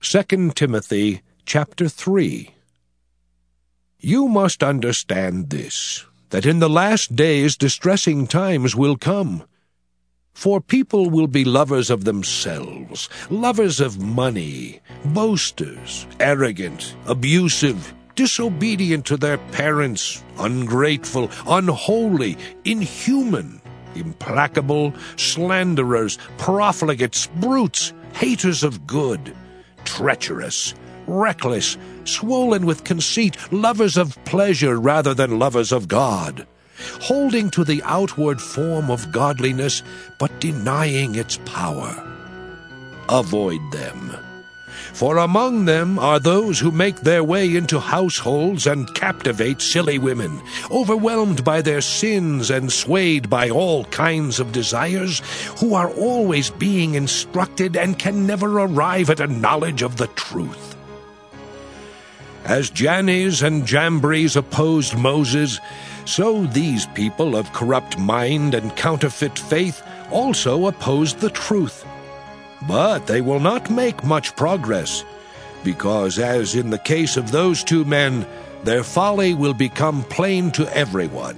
2 Timothy chapter 3. You must understand this, that in the last days distressing times will come. For people will be lovers of themselves, lovers of money, boasters, arrogant, abusive, disobedient to their parents, ungrateful, unholy, inhuman, implacable, slanderers, profligates, brutes, haters of good, treacherous, reckless, swollen with conceit, lovers of pleasure rather than lovers of God, holding to the outward form of godliness, but denying its power. Avoid them. For among them are those who make their way into households and captivate silly women, overwhelmed by their sins and swayed by all kinds of desires, who are always being instructed and can never arrive at a knowledge of the truth. As Jannes and Jambres opposed Moses, so these people of corrupt mind and counterfeit faith also opposed the truth. But they will not make much progress, because as in the case of those two men, their folly will become plain to everyone.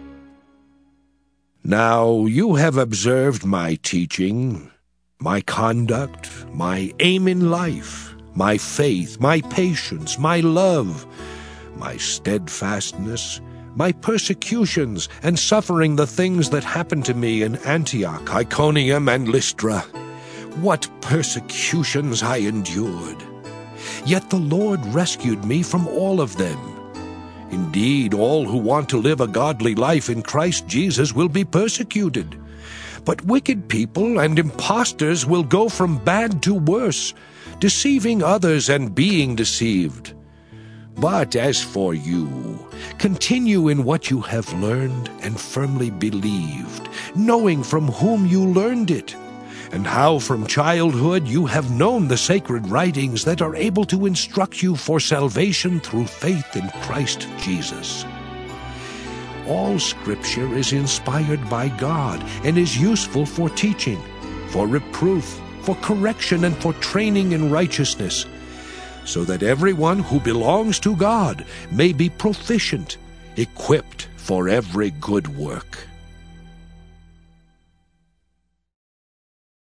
Now you have observed my teaching, my conduct, my aim in life, my faith, my patience, my love, my steadfastness, my persecutions, and suffering the things that happened to me in Antioch, Iconium, and Lystra. What persecutions I endured! Yet the Lord rescued me from all of them. Indeed, all who want to live a godly life in Christ Jesus will be persecuted. But wicked people and impostors will go from bad to worse, deceiving others and being deceived. But as for you, continue in what you have learned and firmly believed, knowing from whom you learned it, and how from childhood you have known the sacred writings that are able to instruct you for salvation through faith in Christ Jesus. All Scripture is inspired by God and is useful for teaching, for reproof, for correction, and for training in righteousness, so that everyone who belongs to God may be proficient, equipped for every good work.